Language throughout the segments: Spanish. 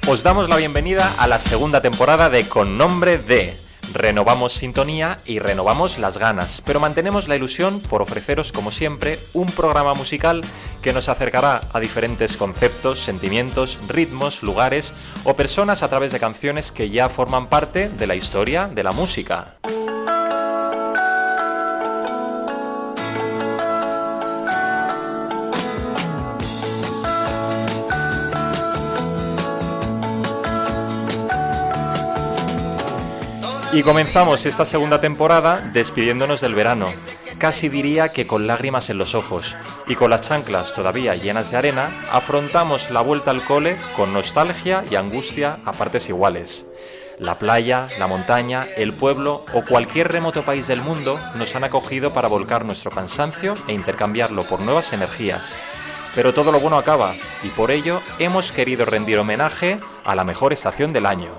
Os damos la bienvenida a la segunda temporada de Con Nombre de. Renovamos sintonía y renovamos las ganas, pero mantenemos la ilusión por ofreceros, como siempre, un programa musical que nos acercará a diferentes conceptos, sentimientos, ritmos, lugares o personas a través de canciones que ya forman parte de la historia de la música. Y comenzamos esta segunda temporada despidiéndonos del verano, casi diría que con lágrimas en los ojos, y con las chanclas todavía llenas de arena, afrontamos la vuelta al cole con nostalgia y angustia a partes iguales. La playa, la montaña, el pueblo o cualquier remoto país del mundo nos han acogido para volcar nuestro cansancio e intercambiarlo por nuevas energías. Pero todo lo bueno acaba, y por ello hemos querido rendir homenaje a la mejor estación del año.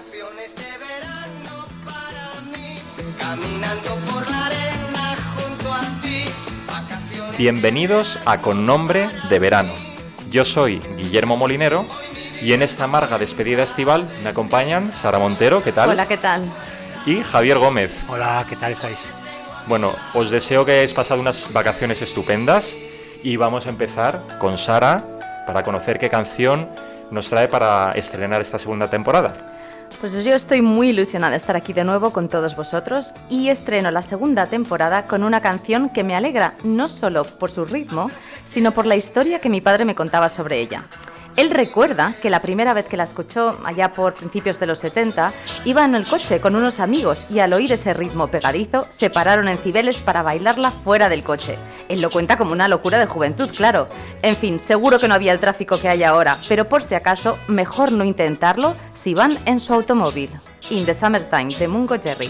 Bienvenidos a Con Nombre de Verano. Yo soy Guillermo Molinero y en esta amarga despedida estival me acompañan Sara Montero, ¿qué tal? Hola, ¿qué tal? Y Javier Gómez. Hola, ¿qué tal estáis? Bueno, os deseo que hayáis pasado unas vacaciones estupendas y vamos a empezar con Sara para conocer qué canción nos trae para estrenar esta segunda temporada. Pues yo estoy muy ilusionada de estar aquí de nuevo con todos vosotros y estreno la segunda temporada con una canción que me alegra no solo por su ritmo, sino por la historia que mi padre me contaba sobre ella. Él recuerda que la primera vez que la escuchó, allá por principios de los 70, iba en el coche con unos amigos y al oír ese ritmo pegadizo, se pararon en Cibeles para bailarla fuera del coche. Él lo cuenta como una locura de juventud, claro. En fin, seguro que no había el tráfico que hay ahora, pero por si acaso, mejor no intentarlo si van en su automóvil. In the Summertime, de Mungo Jerry.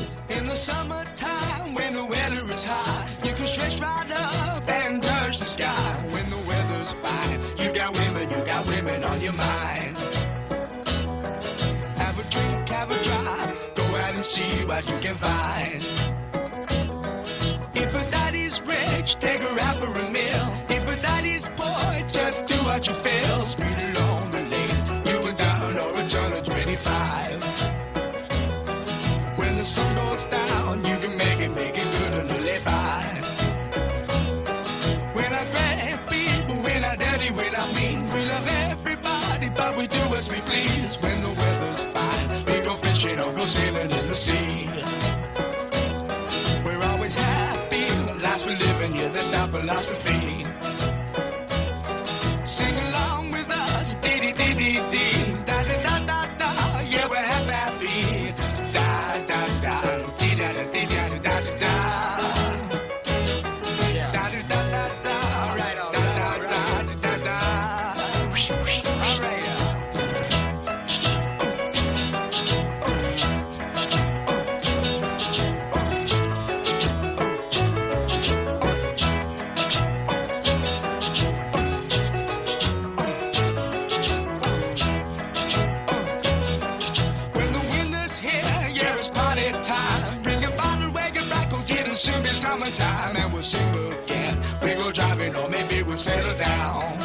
On your mind. Have a drink, have a drive, go out and see what you can find. If a daddy's rich, take her out for a meal. If a daddy's poor, just do what you feel. Speed along the lane, you can down or a turn of 25. When the sun goes down, you can make it good and live by. When I grab people, when I dirty, when I mean, we love everybody, but we do as we please. When the weather's fine, we go fishing or go sailing in the sea. We're always happy, lives we live in, yeah, that's our philosophy. Sing along with us, dee-dee-dee-dee-dee, da-da-da-da-da, yeah, we're happy, da-da-da, dee-da-da-dee-da-da-da-da. Summertime and we'll sing again. We go driving or maybe we'll settle down.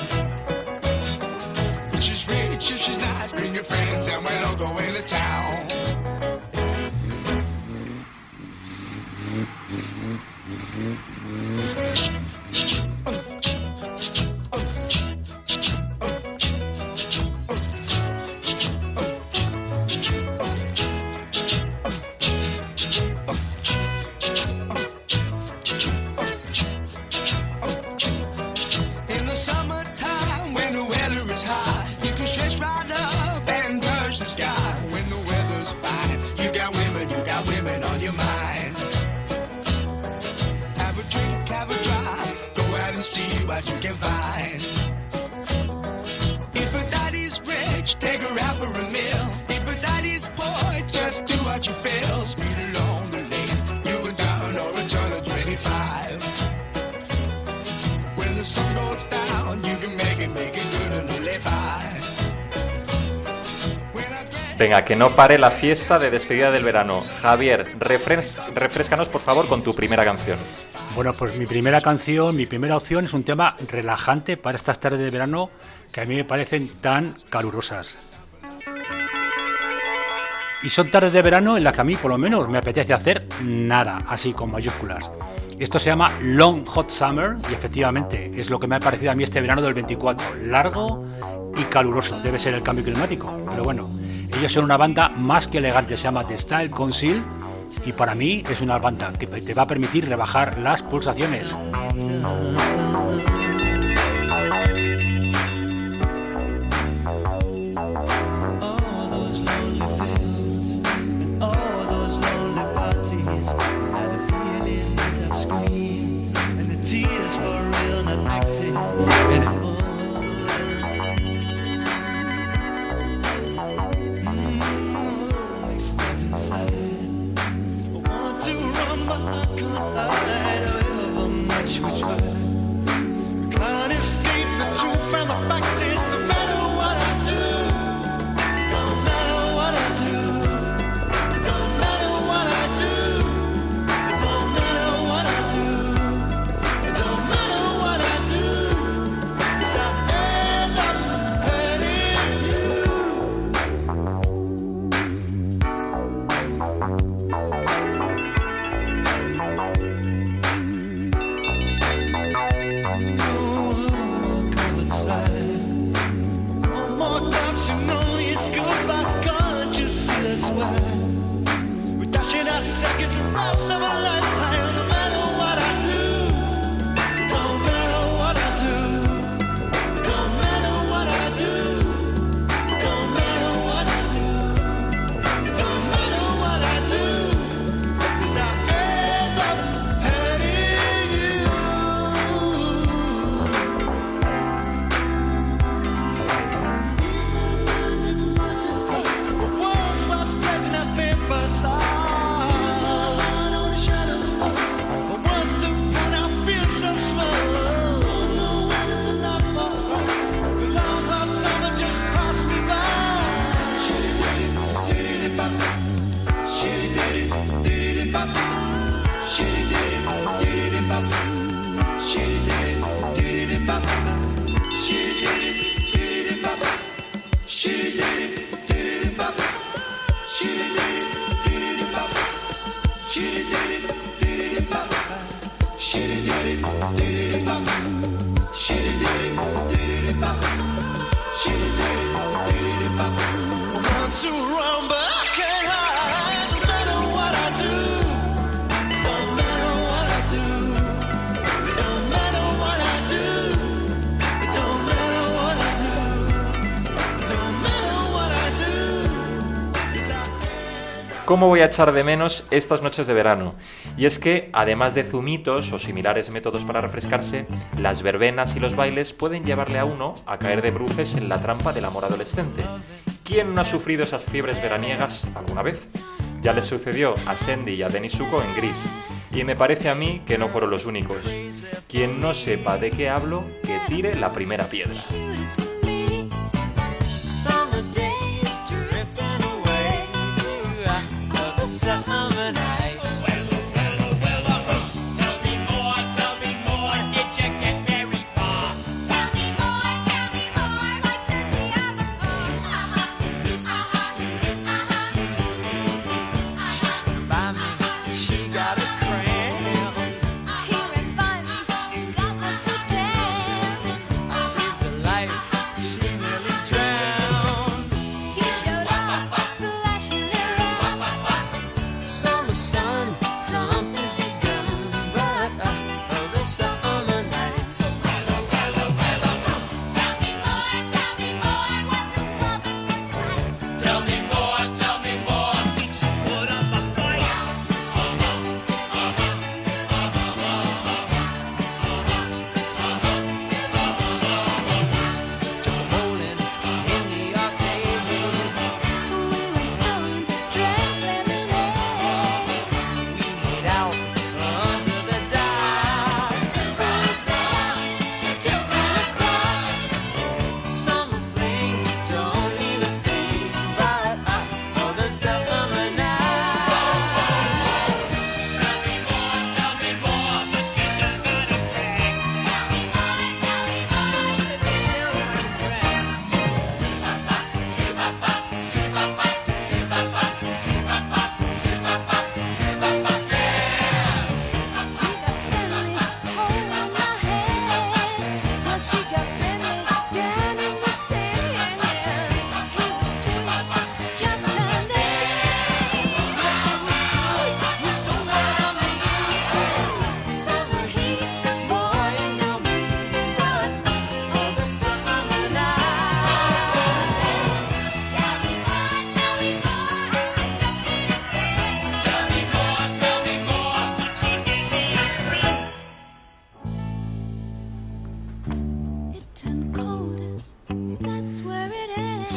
If she's rich, if she's nice, bring your friends and we'll all go into town. See what you can find. If a daddy's rich, take her out for a meal. If a daddy's poor, just do what you feel. Speed along the lane, you can turn or a turn of 25. When the sun goes down, you can make it good and live by. Venga, que no pare la fiesta de despedida del verano. Javier, refréscanos por favor con tu primera canción. Bueno, pues mi primera opción es un tema relajante para estas tardes de verano que a mí me parecen tan calurosas. Y son tardes de verano en las que a mí, por lo menos, me apetece hacer nada, así con mayúsculas. Esto se llama Long Hot Summer y efectivamente es lo que me ha parecido a mí este verano del 24. Largo y caluroso. Debe ser el cambio climático. Pero bueno, ellos son una banda más que elegante. Se llama The Style Council y para mí es una banda que te va a permitir rebajar las pulsaciones. Tears for real, not acting anymore. Makes stuff inside. I want to run, but I can't hide. However much we try, we can't escape the truth, and the fact is, no matter what I do, it don't matter what I do. It don't matter what I do. It don't matter what I do. It don't matter what I do, 'cause I end up hurting you. Covered side. One more glance, you know it's goodbye. Can't you see that's why we're dashing our seconds and routes of a lifetime? No matter what I do. It don't matter what I do. It don't matter what I do. It don't matter what I do. It don't matter what I do. 'Cause I end up hurting you. The world's most pleasure has been facade. But what's the point? I feel so small. Don't know whether to laugh or cry. The long hot summer just passed me by. Shitty-ditty-bop. Shitty-ditty-ditty-bop. Shitty-ditty-ditty-bop. Shitty-ditty-ditty-bop. Shitty-ditty-ditty-bop. Shitty-ditty-ditty-bop. Shitty-ditty-ditty-bop. Shitty-ditty-ditty-bop. Shitty-ditty-ditty-bop. Shitty-ditty-ditty-bop. Shitty-ditty-ditty-bop. I want to run, but I can't hide. No matter what I do, it don't matter what I do. It don't matter what I do. It don't matter what I do. It don't matter what I do. 'Cause I end up. ¿Cómo voy a echar de menos estas noches de verano? Y es que, además de zumitos o similares métodos para refrescarse, las verbenas y los bailes pueden llevarle a uno a caer de bruces en la trampa del amor adolescente. ¿Quién no ha sufrido esas fiebres veraniegas alguna vez? Ya les sucedió a Sandy y a Denis Zuko en Gris, y me parece a mí que no fueron los únicos. Quien no sepa de qué hablo, que tire la primera piedra. Summer days drifting away to other summer nights. Tell me more, did you get very far? Tell me more, what does he have She swam by me, she got a cramp. He ran by me, got me so damn. I saved her life, she nearly drowned. He showed up, splashing around. Summer sun, something's begun, but other summer nights. Tell me more, what's the love at first sight? Tell me more, Beat some wood on my fire. took a bowling in the arcade. We went strolling, drank lemonade. We made out under the dark. Crossed down, till 10 o'clock. Summer fling don't mean a thing, but other summer nights. Tell me more, but you don't gotta brag. Tell me more, It sounds like a drag.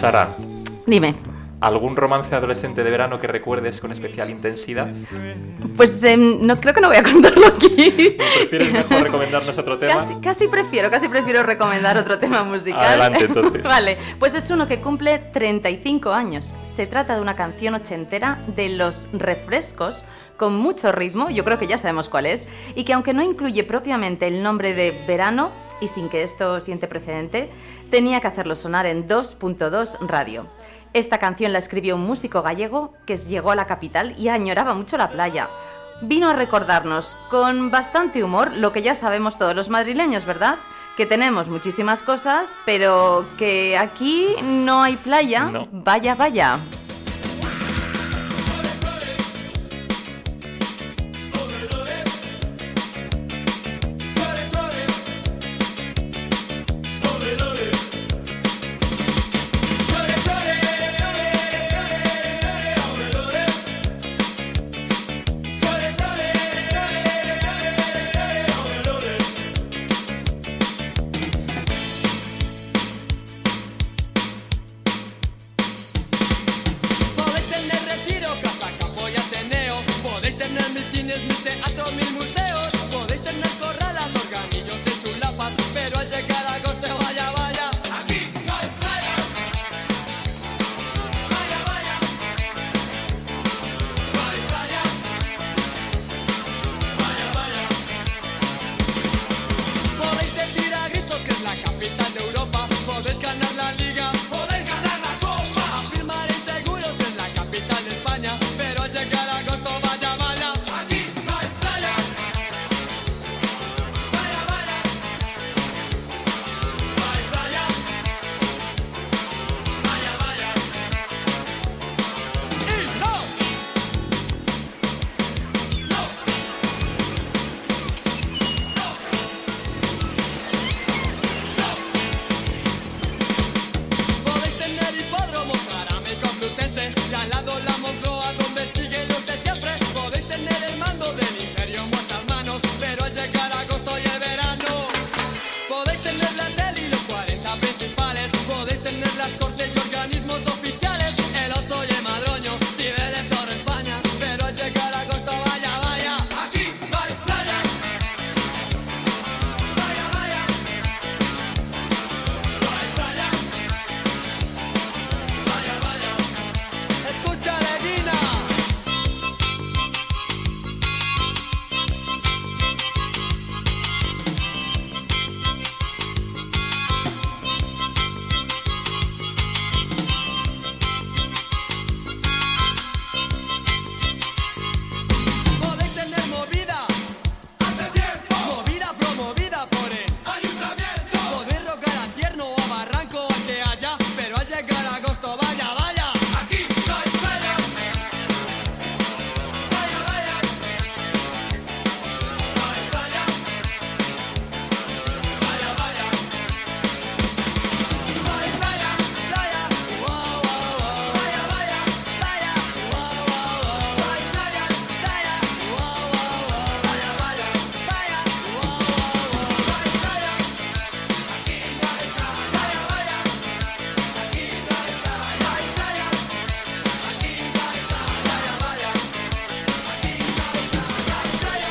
Sara, Dime. ¿algún romance adolescente de verano que recuerdes con especial intensidad? Pues no creo que no voy a contarlo aquí. ¿Prefieres mejor recomendarnos otro tema? Casi prefiero recomendar otro tema musical. Adelante, entonces. Vale, pues es uno que cumple 35 años. Se trata de una canción ochentera de Los Refrescos, con mucho ritmo, yo creo que ya sabemos cuál es, y que aunque no incluye propiamente el nombre de verano, y sin que esto siente precedente, tenía que hacerlo sonar en 2.2 radio. Esta canción la escribió un músico gallego que llegó a la capital y añoraba mucho la playa. Vino a recordarnos con bastante humor lo que ya sabemos todos los madrileños, ¿verdad? Que tenemos muchísimas cosas, pero que aquí no hay playa. No. Vaya, vaya. Podéis tener retiro, casa, campo y ateneo. Podéis tener mitines, mil teatros, mil museos. Podéis tener corralas, organillos y chulapas. Pero al llegar a agosto, vaya, vaya. Aquí no hay playa. Vaya, vaya. No hay playa. Vaya, vaya. Podéis decir a gritos que es la capital de Europa. Podéis ganar la liga. Podéis ganar la copa. Afirmaréis seguros que es la capital de España. Pero al llegar a agosto, vaya, vaya. Aquí no hay playa. Vaya, vaya. No hay playa. Vaya, vaya. Y no. Podéis tener hipódromo, Jarame Complutense, y al lado la Moncloa donde siguen los de siempre. Podéis tener el mando del imperio en vuestras manos, pero al llegar a agosto y el verano. Podéis tener la tele y los 40 principales. Podéis tener las cortes y organismos oficiales. El Oso y el Madroño, Cibeles, Torre España, pero al llegar a agosto, vaya, vaya. Aquí no hay playa. Vaya, vaya. No hay playa. Vaya, vaya. Escucha, Leguina. Podéis tener movida. Hace tiempo. Movida promovida por el ayuntamiento. Podéis rocar a Tierno o a Barranco o al que haya, pero al llegar a agosto, vaya, vaya. Aquí no hay playa. Vaya, vaya. No hay playa. Vaya, vaya. No hay playa. Playa. Wow, wow, wow. Vaya, vaya. Playa. Wow, wow, wow. No hay playa. Playa. Wow, wow, wow. Vaya, vaya. Playa. Wow, wow, wow. No hay playa. Aquí no hay playa. Vaya, vaya. Aquí no hay playa. No hay playa. Aquí no hay playa. Vaya, vaya. Aquí no hay playa. No hay playa.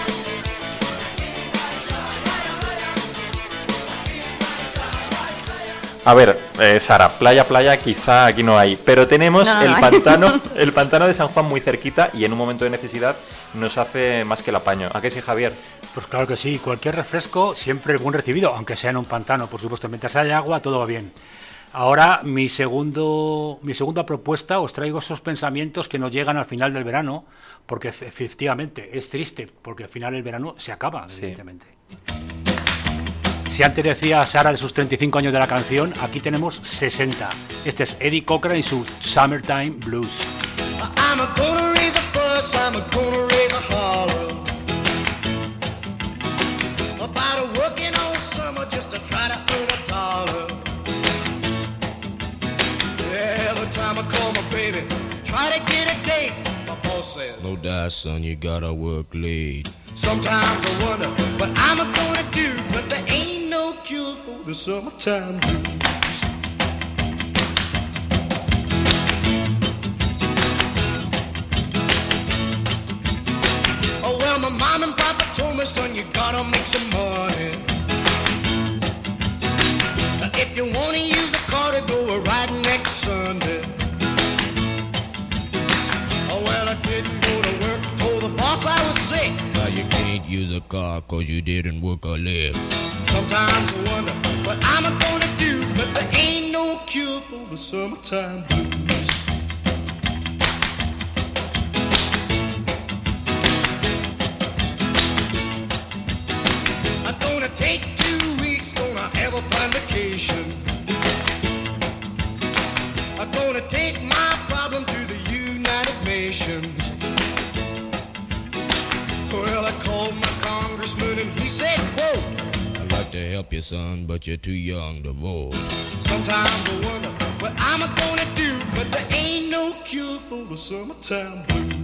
A ver, Sara, playa, quizá aquí no hay, pero tenemos No, no, el no hay. pantano, el pantano de San Juan muy cerquita y en un momento de necesidad nos hace más que el apaño. ¿A qué sí, Javier? Pues claro que sí, cualquier refresco siempre es buen recibido, aunque sea en un pantano, por supuesto. Mientras haya agua, todo va bien. Ahora, mi segunda propuesta, os traigo esos pensamientos que nos llegan al final del verano, porque efectivamente es triste, porque al final el verano se acaba, Sí. evidentemente. Si antes decía Sara de sus 35 años de la canción, aquí tenemos 60. Este es Eddie Cochran y su Summertime Blues. I'm gonna raise a fuss, I'm gonna raise a holler about a working all summer just to try to earn a dollar. Every time I call my baby, try to get a date, my boss says, No die, son, you gotta work late. sometimes I wonder what I'm gonna do, but there ain't no cure for the summertime blues. car 'cause you didn't work a leg. Sometimes I wonder what I'm gonna do, but there ain't no cure for the summertime blues. I'm gonna take 2 weeks, gonna have a fun vacation. I'm gonna take my problem to the United Nations. Well, I called my congressman and he said, quote, I'd like to help you, son, but you're too young to vote. sometimes I wonder what I'm gonna do, but there ain't no cure for the summertime blues.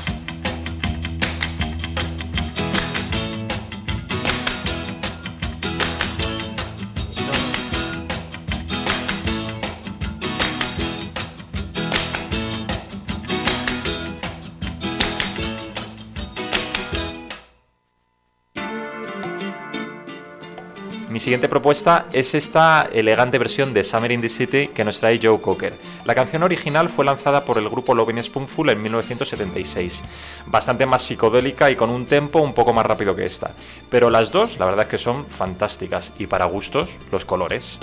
Mi siguiente propuesta es esta elegante versión de Summer in the City que nos trae Joe Cocker. La canción original fue lanzada por el grupo Lovin' Spoonful en 1976, bastante más psicodélica y con un tempo un poco más rápido que esta. Pero las dos, la verdad es que son fantásticas y para gustos, los colores.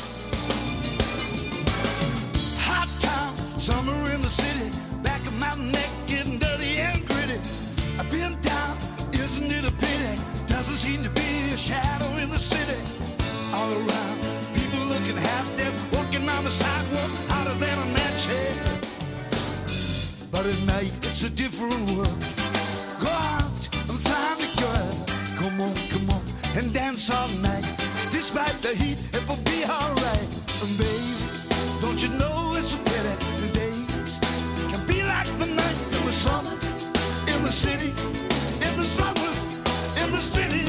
Hot town, summer in the city, back of my neck getting dirty and gritty. I've been down, isn't it a pity? Doesn't seem to be a shadow in the city. All around, people looking half dead, walking on the sidewalk, hotter than a match head. But at night, it's a different world. Go out and find a girl. Come on, and dance all night. Despite the heat, it will be alright. And baby, don't you know it's a pity the days can be like the night in the summer, in the city, in the summer, in the city.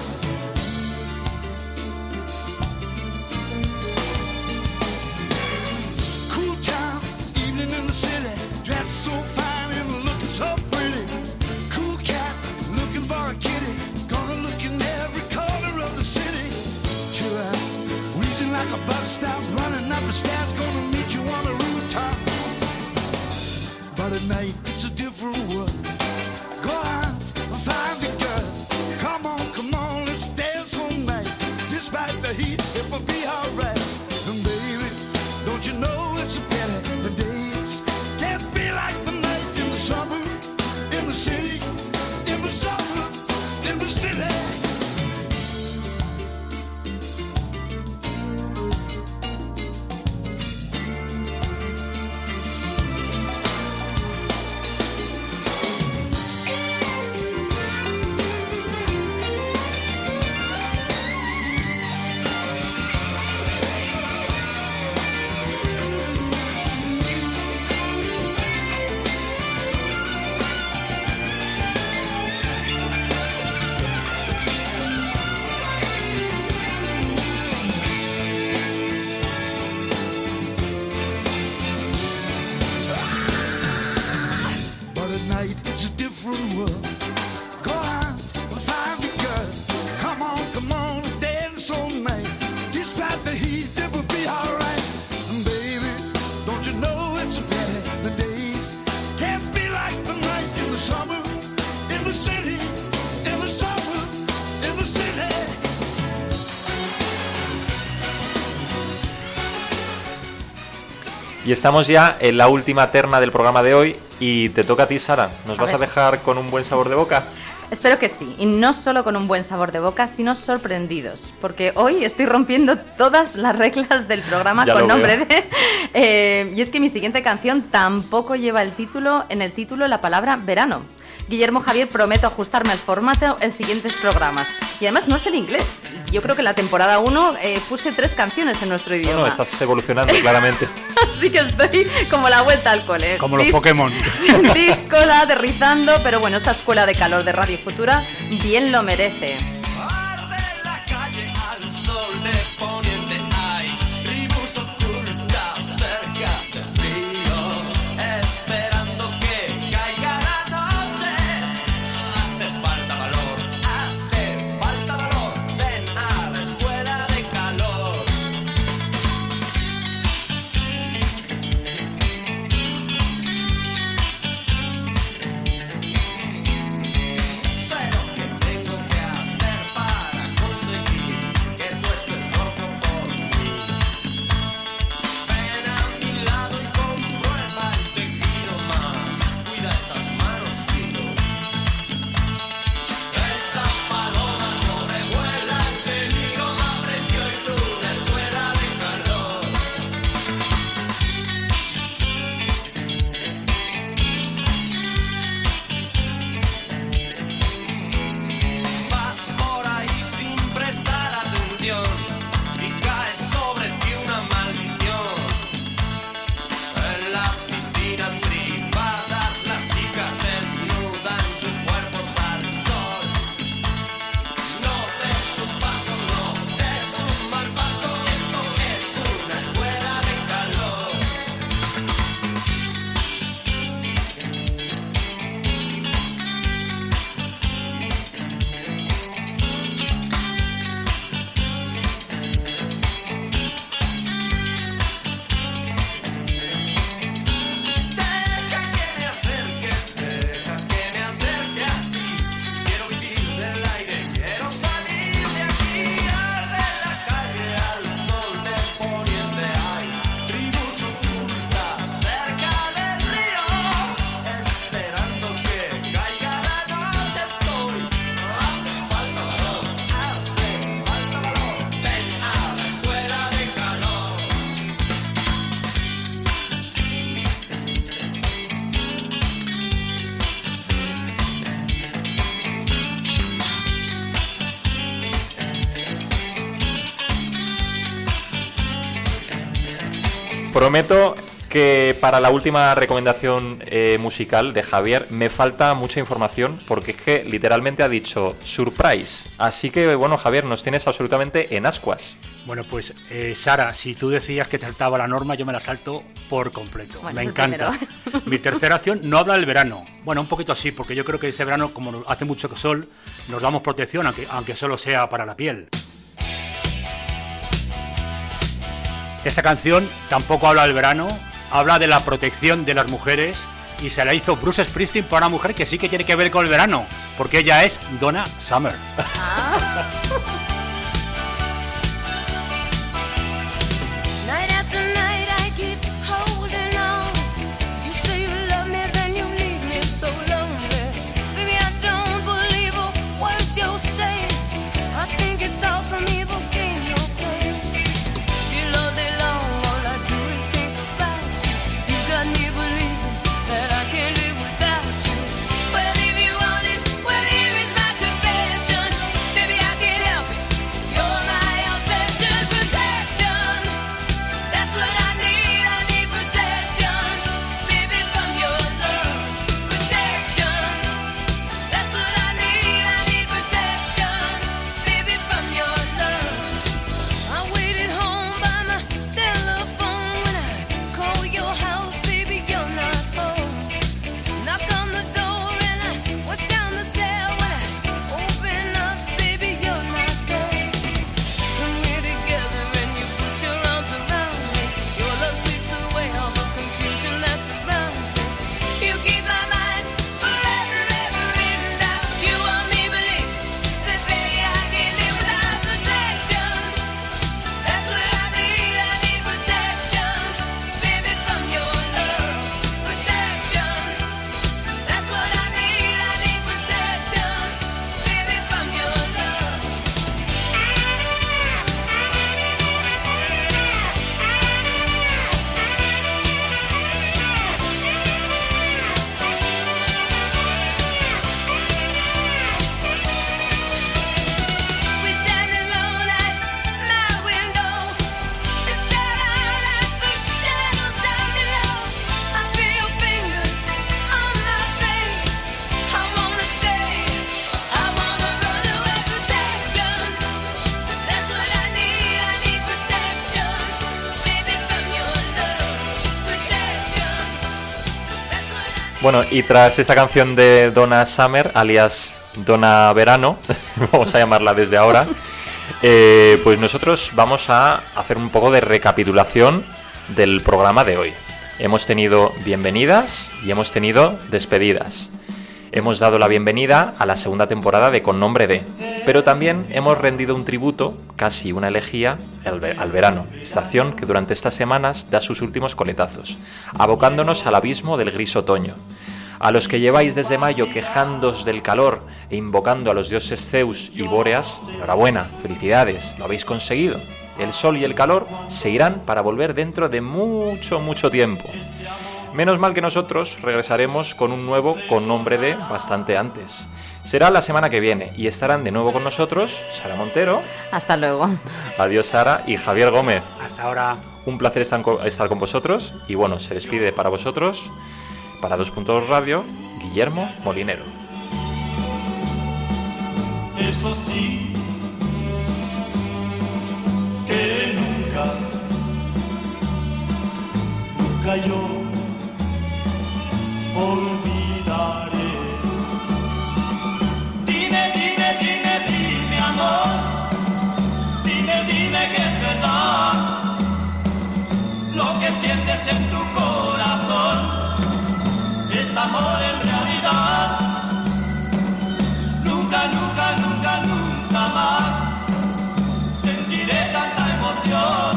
Cool town, evening in the city, dressed so fine and looking so pretty. Cool cat, looking for a kitty, gonna look in every corner of the city. Chill out, wheezing like a bus stop, running up the stairs, gonna meet you on the rooftop. But at night, it's a different world. Go on, find the girl. Come on, let's dance all night. Despite the heat, it will be alright. And baby, don't you know it's a pity the days can't be like the night in the summer, in the city, in the summer, in the city. But at night it's a different world. Go on, find a girl. Come on, dance all night. Despite the heat, it will be alright. And baby, don't you know it's a pity the days can't be like the night in the summer, in the city, in the summer, in the city. Y estamos ya en la última terna del programa de hoy y te toca a ti, Sara. ¿Nos vas a dejar con un buen sabor de boca? Espero que sí, y no solo con un buen sabor de boca, sino sorprendidos, porque hoy estoy rompiendo todas las reglas del programa Ya con lo nombre veo. de... y es que mi siguiente canción tampoco lleva en el título la palabra verano. Guillermo Javier, prometo ajustarme al formato en siguientes programas. Y además no es el inglés. Yo creo que en la temporada 1 puse 3 canciones en nuestro idioma. No, estás evolucionando claramente. Así que estoy como la vuelta al cole. Como los Pokémon. Díscola, aterrizando, pero bueno, esta escuela de calor de Radio Futura bien lo merece. Arde la calle al sol de poniente, hay tribus ocultas cerca del río, esperando que caiga la noche. Hace falta valor, ven a la escuela de calor. Sé lo que tengo que hacer. Prometo que para la última recomendación musical de Javier me falta mucha información porque es que literalmente ha dicho surprise. Así que bueno, Javier, nos tienes absolutamente en ascuas. Bueno, pues Sara, si tú decías que te saltaba la norma, yo me la salto por completo. Bueno, me eso encanta. Mi tercera acción no habla del verano. Bueno, un poquito así, porque yo creo que ese verano, como hace mucho sol, nos damos protección, aunque solo sea para la piel. Esta canción tampoco habla del verano, habla de la protección de las mujeres y se la hizo Bruce Springsteen para una mujer que sí que tiene que ver con el verano, porque ella es Donna Summer. Night after night I keep holding on. You say you love me, then you leave me so lonely. Baby, I don't believe a word you're saying. I think it's all some evil game you're playing. Still all day long, all I do is think about you. You got me believing that I can't live without you. Well, if you want it, well, here is my confession. Baby, I can't help it. You're my obsession. Protection. That's what I need protection. Baby, from your love. Protection. That's what I need protection. Baby, from your love. I waited home by my telephone when I call your house, baby, you're not home. Knock on the door and I watch down the stair when I open up, baby, you're not there. When we're together and you put your arms around me, your love sweeps away all the confusion that surrounds me. You keep my mind forever, ever in doubt. You want me believe that, baby, I can't live without protection. That's what I need protection. Baby, from your love. Protection. That's what I need protection. Baby, from your love. We stand alone at my window and stare out at the shadows down below. I feel your fingers on my face. I wanna stay. I wanna run away. Protection. That's what I need protection. Baby, from your love. Protection. That's what I need. Bueno, y tras esta canción de Donna Summer, alias Donna Verano, vamos a llamarla desde ahora, pues nosotros vamos a hacer un poco de recapitulación del programa de hoy. Hemos tenido bienvenidas y hemos tenido despedidas. Hemos dado la bienvenida a la segunda temporada de Con Nombre de, pero también hemos rendido un tributo, casi una elegía, al verano, estación que durante estas semanas da sus últimos coletazos, abocándonos al abismo del gris otoño. A los que lleváis desde mayo quejándoos del calor e invocando a los dioses Zeus y Bóreas, enhorabuena, felicidades, lo habéis conseguido. El sol y el calor se irán para volver dentro de mucho tiempo. Menos mal que nosotros regresaremos con un nuevo Con Nombre de bastante antes. Será la semana que viene y estarán de nuevo con nosotros Sara Montero. Hasta luego. Adiós, Sara, y Javier Gómez. Hasta ahora. Un placer estar con vosotros y bueno, se despide para vosotros, para 2.2 Radio, Guillermo Molinero. Eso sí, que nunca yo olvidaré. Dime, amor, dime que es verdad lo que sientes en tu corazón. Es amor en realidad. Nunca más sentiré tanta emoción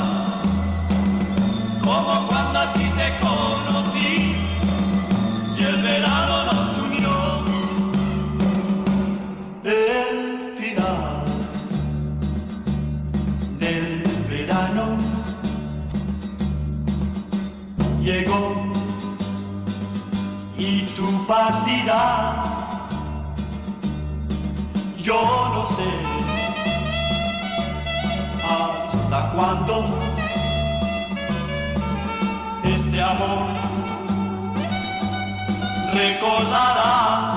como cuando a ti te conocí y el verano nos unió. El final del verano llegó y tú partirás. Yo no sé hasta cuándo, de amor. Recordarás,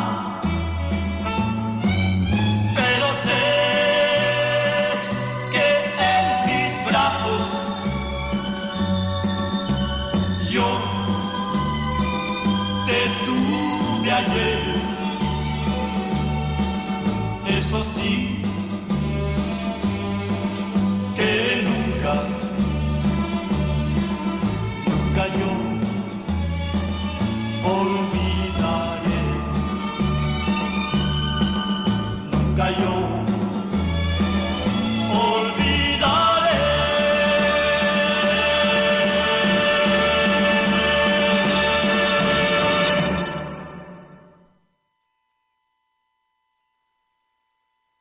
pero sé que en mis brazos yo te tuve ayer. Eso sí,